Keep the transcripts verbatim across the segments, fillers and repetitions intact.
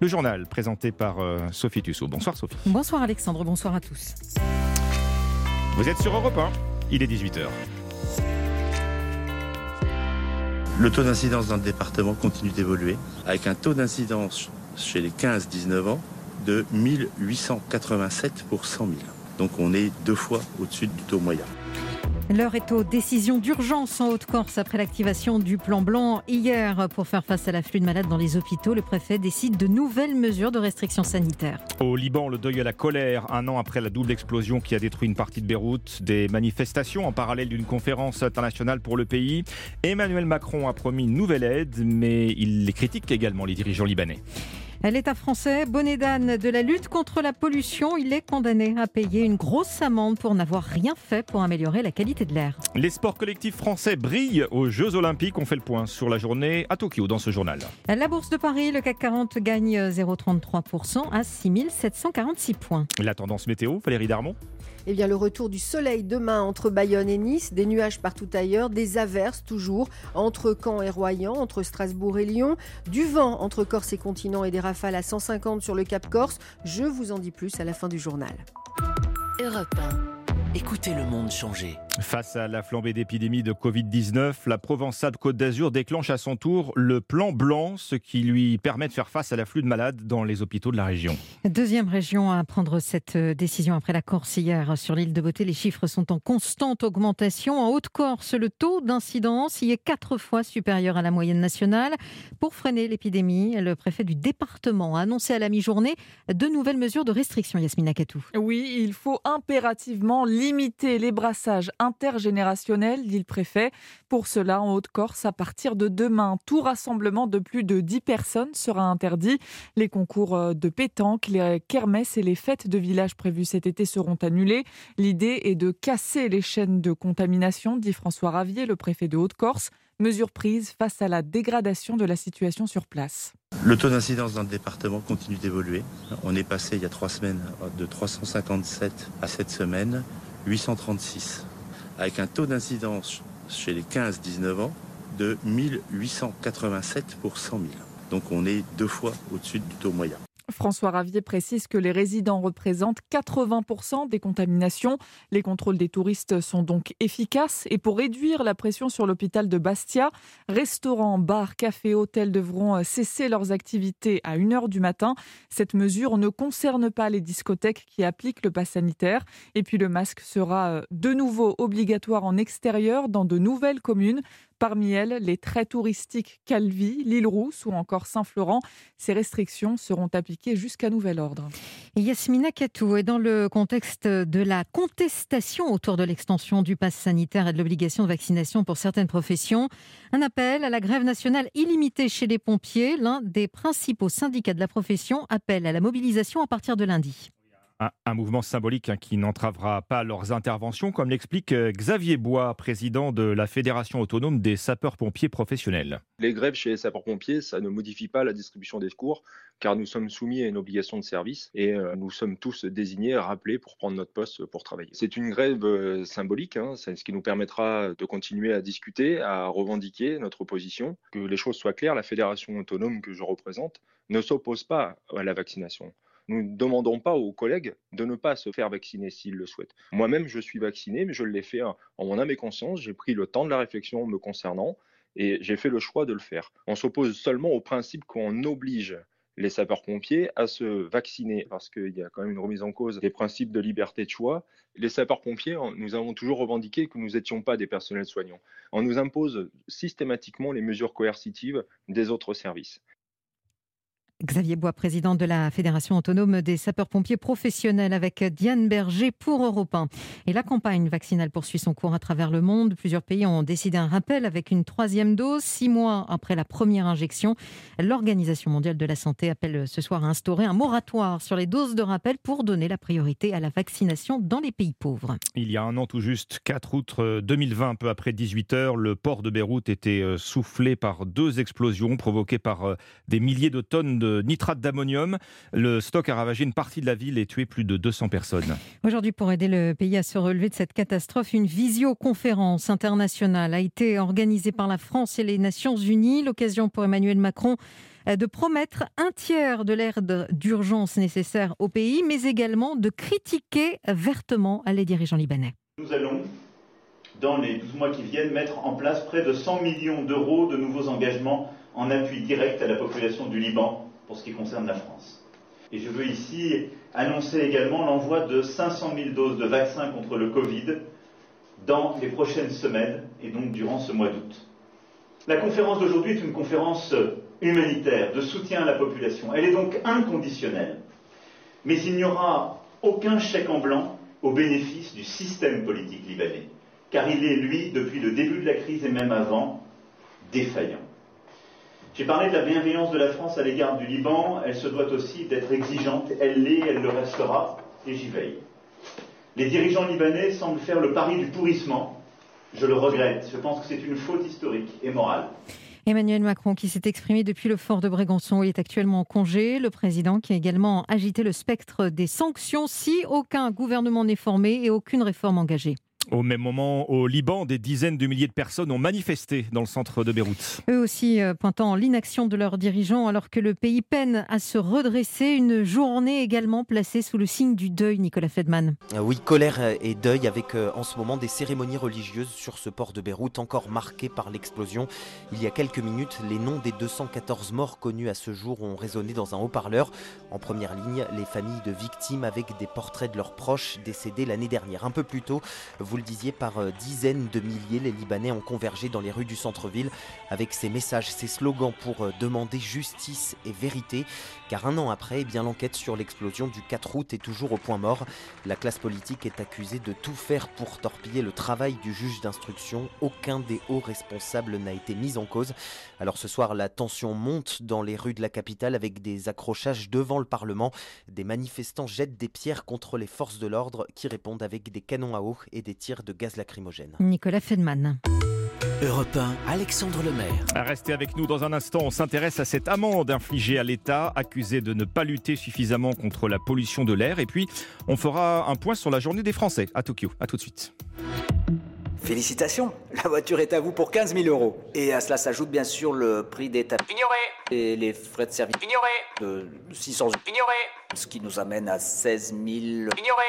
Le journal présenté par euh, Sophie Tussaud. Bonsoir Sophie. Bonsoir Alexandre, bonsoir à tous. Vous êtes sur Europe un, il est dix-huit heures. Le taux d'incidence dans le département continue d'évoluer, avec un taux d'incidence chez les quinze dix-neuf ans de mille huit cent quatre-vingt-sept pour cent mille. Donc on est deux fois au-dessus du taux moyen. L'heure est aux décisions d'urgence en Haute-Corse après l'activation du plan blanc hier. Pour faire face à l'afflux de malades dans les hôpitaux, le préfet décide de nouvelles mesures de restriction sanitaire. Au Liban, le deuil à la colère, un an après la double explosion qui a détruit une partie de Beyrouth. Des manifestations en parallèle d'une conférence internationale pour le pays. Emmanuel Macron a promis une nouvelle aide, mais il les critique également, les dirigeants libanais. L'État français, bonnet d'âne de la lutte contre la pollution, il est condamné à payer une grosse amende pour n'avoir rien fait pour améliorer la qualité de l'air. Les sports collectifs français brillent aux Jeux Olympiques. On fait le point sur la journée à Tokyo dans ce journal. La bourse de Paris, le C A C quarante gagne zéro virgule trente-trois pour cent à six mille sept cent quarante-six points. La tendance météo, Valérie Darmon. Eh bien, le retour du soleil demain entre Bayonne et Nice, des nuages partout ailleurs, des averses toujours entre Caen et Royan, entre Strasbourg et Lyon, du vent entre Corse et continent et des rafales à cent cinquante sur le Cap Corse. Je vous en dis plus à la fin du journal. Europe un. Écoutez le monde changer. Face à la flambée d'épidémie de covid dix-neuf, la Provence-Alpes-Côte d'Azur déclenche à son tour le plan blanc, ce qui lui permet de faire face à l'afflux de malades dans les hôpitaux de la région. Deuxième région à prendre cette décision après la Corse hier. Sur l'île de Beauté, les chiffres sont en constante augmentation. En Haute-Corse, le taux d'incidence y est quatre fois supérieur à la moyenne nationale. Pour freiner l'épidémie, le préfet du département a annoncé à la mi-journée de nouvelles mesures de restriction. Yasmina Katou. Oui, il faut impérativement limiter les brassages intergénérationnels, dit le préfet. Pour cela, en Haute-Corse, à partir de demain, tout rassemblement de plus de dix personnes sera interdit. Les concours de pétanque, les kermesses et les fêtes de village prévues cet été seront annulés. L'idée est de casser les chaînes de contamination, dit François Ravier, le préfet de Haute-Corse. Mesure prise face à la dégradation de la situation sur place. Le taux d'incidence dans le département continue d'évoluer. On est passé il y a trois semaines de trois cent cinquante-sept à cette semaine, huit cent trente-six. Avec un taux d'incidence chez les quinze dix-neuf ans de mille huit cent quatre-vingt-sept pour cent mille. Donc on est deux fois au-dessus du taux moyen. François Ravier précise que les résidents représentent quatre-vingts pour cent des contaminations. Les contrôles des touristes sont donc efficaces. Et pour réduire la pression sur l'hôpital de Bastia, restaurants, bars, cafés, hôtels devront cesser leurs activités à une heure du matin. Cette mesure ne concerne pas les discothèques qui appliquent le pass sanitaire. Et puis le masque sera de nouveau obligatoire en extérieur dans de nouvelles communes. Parmi elles, les très touristiques Calvi, l'Île-Rousse ou encore Saint-Florent. Ces restrictions seront appliquées jusqu'à nouvel ordre. Yasmina Katou est dans le contexte de la contestation autour de l'extension du pass sanitaire et de l'obligation de vaccination pour certaines professions. Un appel à la grève nationale illimitée chez les pompiers. L'un des principaux syndicats de la profession appelle à la mobilisation à partir de lundi. Un, un mouvement symbolique hein, qui n'entravera pas leurs interventions, comme l'explique Xavier Bois, président de la Fédération autonome des sapeurs-pompiers professionnels. Les grèves chez les sapeurs-pompiers, ça ne modifie pas la distribution des secours, car nous sommes soumis à une obligation de service et euh, nous sommes tous désignés, rappelés pour prendre notre poste pour travailler. C'est une grève euh, symbolique, hein, c'est ce qui nous permettra de continuer à discuter, à revendiquer notre position. Que les choses soient claires, la Fédération autonome que je représente ne s'oppose pas à la vaccination. Nous ne demandons pas aux collègues de ne pas se faire vacciner s'ils le souhaitent. Moi-même, je suis vacciné, mais je l'ai fait en mon âme et conscience. J'ai pris le temps de la réflexion me concernant et j'ai fait le choix de le faire. On s'oppose seulement au principe qu'on oblige les sapeurs-pompiers à se vacciner parce qu'il y a quand même une remise en cause des principes de liberté de choix. Les sapeurs-pompiers, nous avons toujours revendiqué que nous n'étions pas des personnels soignants. On nous impose systématiquement les mesures coercitives des autres services. Xavier Bois, président de la Fédération autonome des sapeurs-pompiers professionnels avec Diane Berger pour Europe un. Et la campagne vaccinale poursuit son cours à travers le monde. Plusieurs pays ont décidé un rappel avec une troisième dose, six mois après la première injection. L'Organisation mondiale de la santé appelle ce soir à instaurer un moratoire sur les doses de rappel pour donner la priorité à la vaccination dans les pays pauvres. Il y a un an tout juste, quatre août deux mille vingt, un peu après dix-huit heures, le port de Beyrouth était soufflé par deux explosions provoquées par des milliers de tonnes de nitrate d'ammonium. Le stock a ravagé une partie de la ville et tué plus de deux cents personnes. Aujourd'hui, pour aider le pays à se relever de cette catastrophe, une visioconférence internationale a été organisée par la France et les Nations Unies. L'occasion pour Emmanuel Macron de promettre un tiers de l'aide d'urgence nécessaire au pays, mais également de critiquer vertement les dirigeants libanais. Nous allons, dans les douze mois qui viennent, mettre en place près de cent millions d'euros de nouveaux engagements en appui direct à la population du Liban pour ce qui concerne la France. Et je veux ici annoncer également l'envoi de cinq cent mille doses de vaccins contre le Covid dans les prochaines semaines et donc durant ce mois d'août. La conférence d'aujourd'hui est une conférence humanitaire, de soutien à la population. Elle est donc inconditionnelle. Mais il n'y aura aucun chèque en blanc au bénéfice du système politique libanais, car il est, lui, depuis le début de la crise et même avant, défaillant. J'ai parlé de la bienveillance de la France à l'égard du Liban, elle se doit aussi d'être exigeante, elle l'est, elle le restera, et j'y veille. Les dirigeants libanais semblent faire le pari du pourrissement. Je le regrette, je pense que c'est une faute historique et morale. Emmanuel Macron qui s'est exprimé depuis le fort de Brégançon, il est actuellement en congé. Le président qui a également agité le spectre des sanctions si aucun gouvernement n'est formé et aucune réforme engagée. Au même moment, au Liban, des dizaines de milliers de personnes ont manifesté dans le centre de Beyrouth. Eux aussi euh, pointant l'inaction de leurs dirigeants alors que le pays peine à se redresser. Une journée également placée sous le signe du deuil, Nicolas Fedman. Oui, colère et deuil avec euh, en ce moment des cérémonies religieuses sur ce port de Beyrouth encore marqué par l'explosion. Il y a quelques minutes, les noms des deux cent quatorze morts connus à ce jour ont résonné dans un haut-parleur. En première ligne, les familles de victimes avec des portraits de leurs proches décédés l'année dernière. Un peu plus tôt, vous le disiez, par dizaines de milliers, les Libanais ont convergé dans les rues du centre-ville avec ces messages, ces slogans pour demander justice et vérité. Car un an après, eh bien, l'enquête sur l'explosion du quatre août est toujours au point mort. La classe politique est accusée de tout faire pour torpiller le travail du juge d'instruction. Aucun des hauts responsables n'a été mis en cause. Alors ce soir, la tension monte dans les rues de la capitale avec des accrochages devant le Parlement. Des manifestants jettent des pierres contre les forces de l'ordre qui répondent avec des canons à eau et des tirs de gaz lacrymogène. Nicolas Fedman. Europe un, Alexandre Lemaire. Restez avec nous dans un instant. On s'intéresse à cette amende infligée à l'État, accusé de ne pas lutter suffisamment contre la pollution de l'air. Et puis, on fera un point sur la journée des Français à Tokyo. À tout de suite. Félicitations, la voiture est à vous pour quinze mille euros. Et à cela s'ajoute bien sûr le prix des tapis. Ignoré. Et les frais de service. Ignoré. De six cents euros. Ignoré. Ce qui nous amène à seize mille. Ignoré.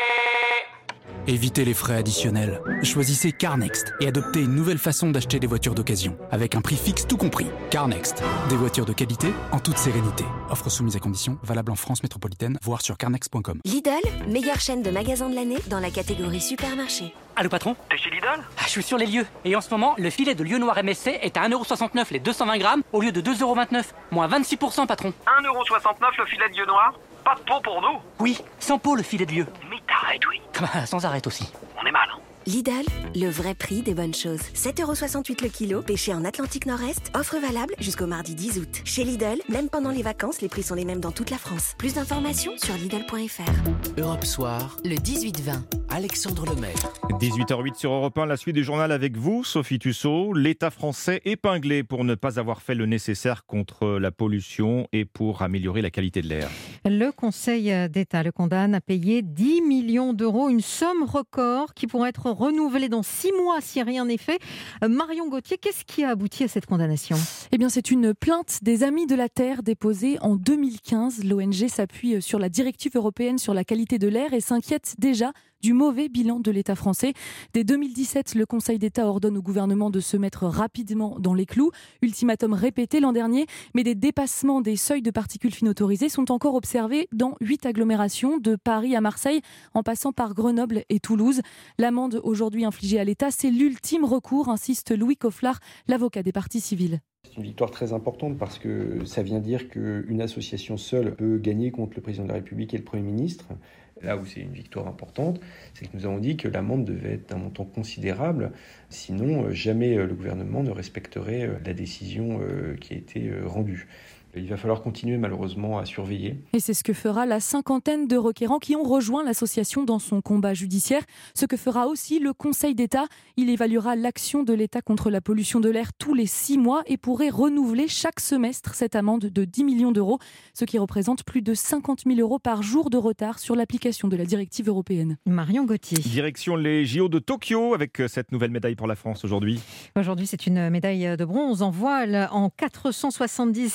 Évitez les frais additionnels. Choisissez CarNext et adoptez une nouvelle façon d'acheter des voitures d'occasion. Avec un prix fixe tout compris. CarNext. Des voitures de qualité en toute sérénité. Offre soumise à conditions, valable en France métropolitaine, voire sur carnext point com. Lidl, meilleure chaîne de magasins de l'année dans la catégorie supermarché. Allô patron? T'es chez Lidl? Ah, je suis sur les lieux. Et en ce moment, le filet de lieu noir M S C est à un euro soixante-neuf les deux cent vingt grammes au lieu de deux euros vingt-neuf. Moins vingt-six pour cent patron. un euro soixante-neuf le filet de lieu noir? Pas de peau pour nous? Oui, sans peau le filet de lieu. Mais t'arrêtes, oui. Sans arrêt aussi. On est mal. Hein. Lidl, le vrai prix des bonnes choses. sept euros soixante-huit le kilo, pêché en Atlantique Nord-Est. Offre valable jusqu'au mardi dix août. Chez Lidl, même pendant les vacances, les prix sont les mêmes dans toute la France. Plus d'informations sur Lidl point F R. Europe Soir, le dix-huit vingt. Alexandre Lemaire. dix-huit heures huit sur Europe un, la suite du journal avec vous, Sophie Tussaud. L'État français épinglé pour ne pas avoir fait le nécessaire contre la pollution et pour améliorer la qualité de l'air. Le Conseil d'État le condamne à payer dix millions d'euros, une somme record qui pourrait être renouvelée dans six mois si rien n'est fait. Marion Gauthier, qu'est-ce qui a abouti à cette condamnation ? Eh bien, c'est une plainte des Amis de la Terre déposée en deux mille quinze. L'O N G s'appuie sur la directive européenne sur la qualité de l'air et s'inquiète déjà du mauvais bilan de l'État français. Dès deux mille dix-sept, le Conseil d'État ordonne au gouvernement de se mettre rapidement dans les clous. Ultimatum répété l'an dernier, mais des dépassements des seuils de particules fines autorisées sont encore observés dans huit agglomérations, de Paris à Marseille, en passant par Grenoble et Toulouse. L'amende aujourd'hui infligée à l'État, c'est l'ultime recours, insiste Louis Cofflard, l'avocat des parties civiles. C'est une victoire très importante parce que ça vient dire qu'une association seule peut gagner contre le président de la République et le Premier ministre. Là où c'est une victoire importante, c'est que nous avons dit que l'amende devait être d'un montant considérable, sinon jamais le gouvernement ne respecterait la décision qui a été rendue. Il va falloir continuer malheureusement à surveiller. Et c'est ce que fera la cinquantaine de requérants qui ont rejoint l'association dans son combat judiciaire. Ce que fera aussi le Conseil d'État. Il évaluera l'action de l'État contre la pollution de l'air tous les six mois et pourrait renouveler chaque semestre cette amende de dix millions d'euros, ce qui représente plus de cinquante mille euros par jour de retard sur l'application de la directive européenne. Marion Gauthier. Direction les J O de Tokyo avec cette nouvelle médaille pour la France aujourd'hui. Aujourd'hui, c'est une médaille de bronze en voile en quatre cent soixante-dix dérivés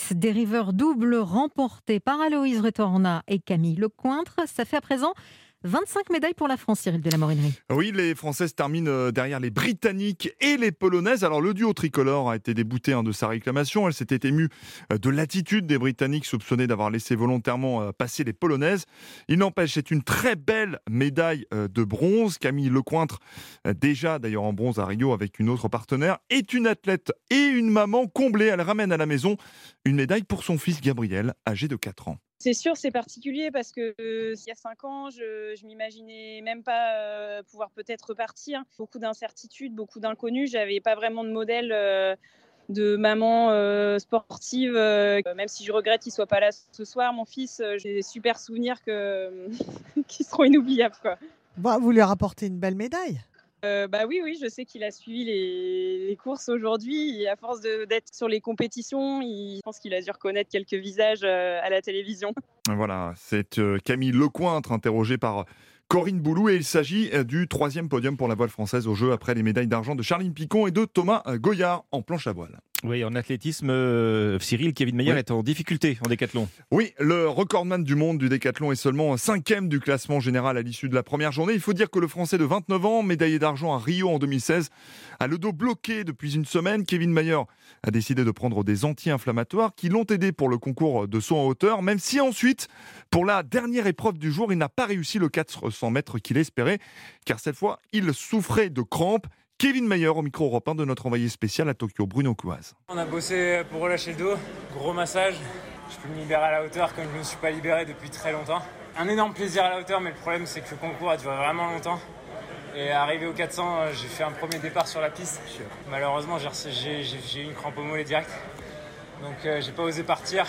Diver double remporté par Aloïse Retorna et Camille Lecointre. Ça fait à présent vingt-cinq médailles pour la France, Cyril de la Morinerie. Oui, les Françaises terminent derrière les Britanniques et les Polonaises. Alors le duo tricolore a été débouté hein, de sa réclamation. Elle s'était émue de l'attitude des Britanniques soupçonnés d'avoir laissé volontairement passer les Polonaises. Il n'empêche, c'est une très belle médaille de bronze. Camille Lecointre, déjà d'ailleurs en bronze à Rio avec une autre partenaire, est une athlète et une maman comblée. Elle ramène à la maison une médaille pour son fils Gabriel, âgé de quatre ans. C'est sûr, c'est particulier parce que euh, il y a cinq ans, je, je m'imaginais même pas euh, pouvoir peut-être repartir. Beaucoup d'incertitudes, beaucoup d'inconnus. J'avais pas vraiment de modèle euh, de maman euh, sportive. Euh, même si je regrette qu'il soit pas là ce soir, mon fils, euh, j'ai des super souvenirs que, qui seront inoubliables, quoi. Bah, vous lui rapportez une belle médaille. Euh, bah oui, oui, je sais qu'il a suivi les, les courses aujourd'hui. Et à force de, d'être sur les compétitions, il, je pense qu'il a dû reconnaître quelques visages euh, à la télévision. Voilà, c'est euh, Camille Lecointre, interrogée par Corinne Boulou, et il s'agit du troisième podium pour la voile française aux Jeux après les médailles d'argent de Charline Picon et de Thomas Goyard en planche à voile. Oui, en athlétisme, euh, Cyril, Kevin Mayer oui. est en difficulté en décathlon. Oui, le recordman du monde du décathlon est seulement cinquième du classement général à l'issue de la première journée. Il faut dire que le Français de vingt-neuf ans, médaillé d'argent à Rio en deux mille seize, a le dos bloqué depuis une semaine. Kevin Mayer a décidé de prendre des anti-inflammatoires qui l'ont aidé pour le concours de saut en hauteur, même si ensuite, pour la dernière épreuve du jour, il n'a pas réussi le quatre cents mètres qu'il espérait, car cette fois, il souffrait de crampes. Kevin Mayer au micro Europe un de notre envoyé spécial à Tokyo, Bruno Couaz. On a bossé pour relâcher le dos, gros massage. Je peux me libérer à la hauteur comme je ne me suis pas libéré depuis très longtemps. Un énorme plaisir à la hauteur, mais le problème c'est que le concours a duré vraiment longtemps. Et arrivé au quatre cents, j'ai fait un premier départ sur la piste. Malheureusement, j'ai, j'ai, j'ai eu une crampe au mollet direct. Donc euh, j'ai pas osé partir.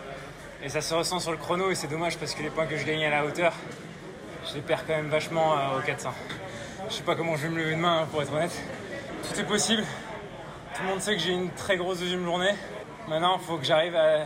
Et ça se ressent sur le chrono et c'est dommage parce que les points que je gagnais à la hauteur, je les perds quand même vachement euh, au quatre cents. Je sais pas comment je vais me lever demain, hein, pour être honnête. Tout est possible. Tout le monde sait que j'ai une très grosse deuxième journée. Maintenant, il faut que j'arrive à,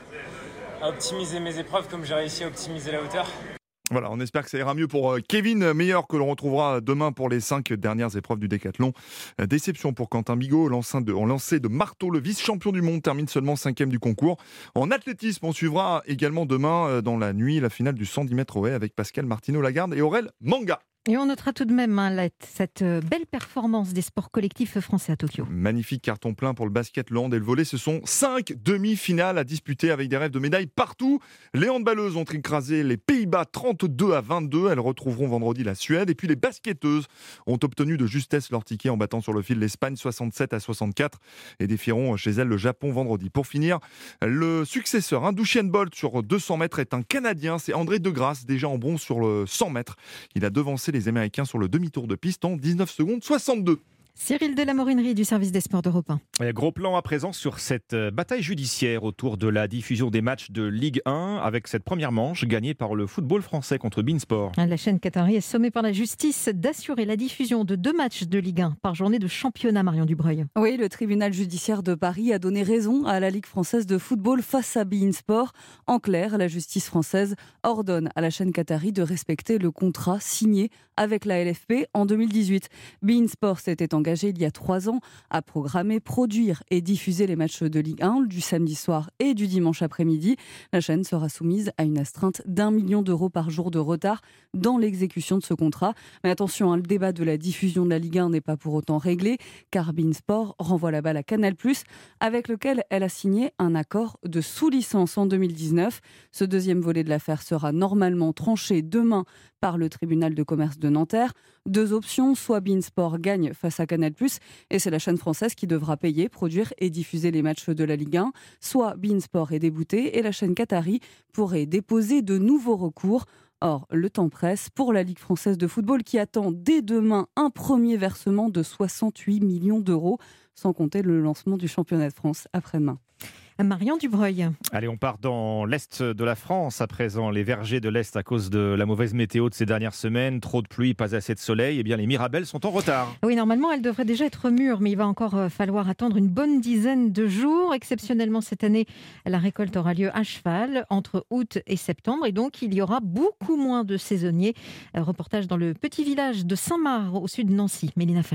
à optimiser mes épreuves comme j'ai réussi à optimiser la hauteur. Voilà, on espère que ça ira mieux pour Kevin Mayer, que l'on retrouvera demain pour les cinq dernières épreuves du décathlon. Déception pour Quentin Bigot, lancé de, en lancer de marteau, le vice-champion du monde termine seulement cinquième du concours. En athlétisme, on suivra également demain dans la nuit la finale du cent dix mètres haies avec Pascal Martineau-Lagarde et Aurel Manga. Et on notera tout de même hein, la, cette belle performance des sports collectifs français à Tokyo. Magnifique carton plein pour le basket, le hand et le volley. Ce sont cinq demi-finales à disputer avec des rêves de médailles partout. Les handballeuses ont écrasé les Pays-Bas trente-deux à vingt-deux. Elles retrouveront vendredi la Suède. Et puis les basketteuses ont obtenu de justesse leur ticket en battant sur le fil l'Espagne soixante-sept à soixante-quatre et défieront chez elles le Japon vendredi. Pour finir, le successeur hein, d'Usain Bolt sur deux cents mètres est un Canadien. C'est André Degrasse, déjà en bronze sur le cent mètres. Il a devancé les Américains sur le demi-tour de piste en dix-neuf secondes soixante-deux. Cyril de la Morinerie du service des sports d'Europe un. Gros plan à présent sur cette bataille judiciaire autour de la diffusion des matchs de Ligue un avec cette première manche gagnée par le football français contre beIN Sport. La chaîne qatari est sommée par la justice d'assurer la diffusion de deux matchs de Ligue un par journée de championnat. Marion Dubreuil. Oui, le tribunal judiciaire de Paris a donné raison à la Ligue française de football face à beIN Sport. En clair, la justice française ordonne à la chaîne qatari de respecter le contrat signé avec la L F P en deux mille dix-huit. beIN Sport s'était engagé il y a trois ans à programmer, produire et diffuser les matchs de Ligue un du samedi soir et du dimanche après-midi. La chaîne sera soumise à une astreinte d'un million d'euros par jour de retard dans l'exécution de ce contrat. Mais attention, hein, le débat de la diffusion de la Ligue un n'est pas pour autant réglé, car beIN Sport renvoie la balle à Canal plus, avec lequel elle a signé un accord de sous-licence en deux mille dix-neuf. Ce deuxième volet de l'affaire sera normalement tranché demain par le tribunal de commerce de Nanterre. Deux options, soit beIN Sport gagne face à Canal plus, et c'est la chaîne française qui devra payer, produire et diffuser les matchs de la Ligue un, soit beIN Sport est débouté et la chaîne qatari pourrait déposer de nouveaux recours. Or, le temps presse pour la Ligue française de football qui attend dès demain un premier versement de soixante-huit millions d'euros, sans compter le lancement du championnat de France après-demain. Marion Dubreuil. Allez, on part dans l'Est de la France à présent. Les vergers de l'Est à cause de la mauvaise météo de ces dernières semaines. Trop de pluie, pas assez de soleil. Eh bien, les mirabelles sont en retard. Oui, normalement, elles devraient déjà être mûres, mais il va encore falloir attendre une bonne dizaine de jours. Exceptionnellement, cette année, la récolte aura lieu à cheval entre août et septembre. Et donc, il y aura beaucoup moins de saisonniers. Reportage dans le petit village de Saint-Marc, au sud de Nancy. Mélina Fachin.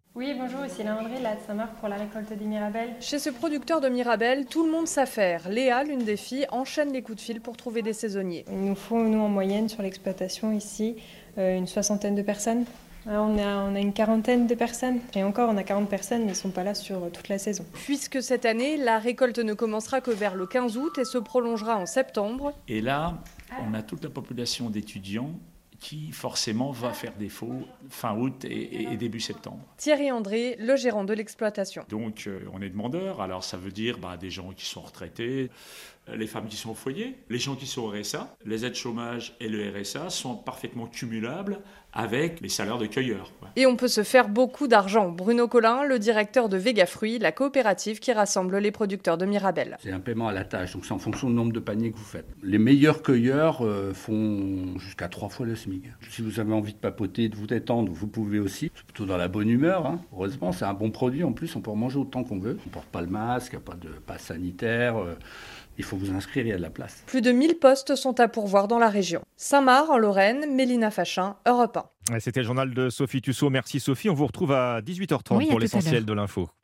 Oui, bonjour, ici Léa André, là de Saint-Marc pour la récolte des mirabelles. Chez ce producteur de mirabelles, tout le monde s'affaire. Léa, l'une des filles, enchaîne les coups de fil pour trouver des saisonniers. Il nous faut, nous, en moyenne, sur l'exploitation ici, euh, une soixantaine de personnes. Là, on, a, on a une quarantaine de personnes. Et encore, on a quarante personnes, mais ils ne sont pas là sur euh, toute la saison. Puisque cette année, la récolte ne commencera que vers le quinze août et se prolongera en septembre. Et là, on a toute la population d'étudiants qui forcément va faire défaut fin août et, et début septembre. Thierry André, le gérant de l'exploitation. Donc euh, on est demandeur, alors ça veut dire bah, des gens qui sont retraités, les femmes qui sont au foyer, les gens qui sont au R S A, les aides chômage et le R S A sont parfaitement cumulables avec les salaires de cueilleurs. Quoi. Et on peut se faire beaucoup d'argent. Bruno Collin, le directeur de Vega Fruits, la coopérative qui rassemble les producteurs de mirabelles. C'est un paiement à la tâche, donc c'est en fonction du nombre de paniers que vous faites. Les meilleurs cueilleurs euh, font jusqu'à trois fois le SMIC. Si vous avez envie de papoter, de vous détendre, vous pouvez aussi. C'est plutôt dans la bonne humeur. Hein. Heureusement, c'est un bon produit. En plus, on peut en manger autant qu'on veut. On ne porte pas le masque, il n'y a pas de passe sanitaire. Euh, Il faut vous inscrire, il y a de la place. Plus de mille postes sont à pourvoir dans la région. Saint-Marc, en Lorraine, Mélina Fachin, Europe un. C'était le journal de Sophie Tussaud. Merci Sophie. On vous retrouve à dix-huit heures trente oui, pour l'essentiel de l'info.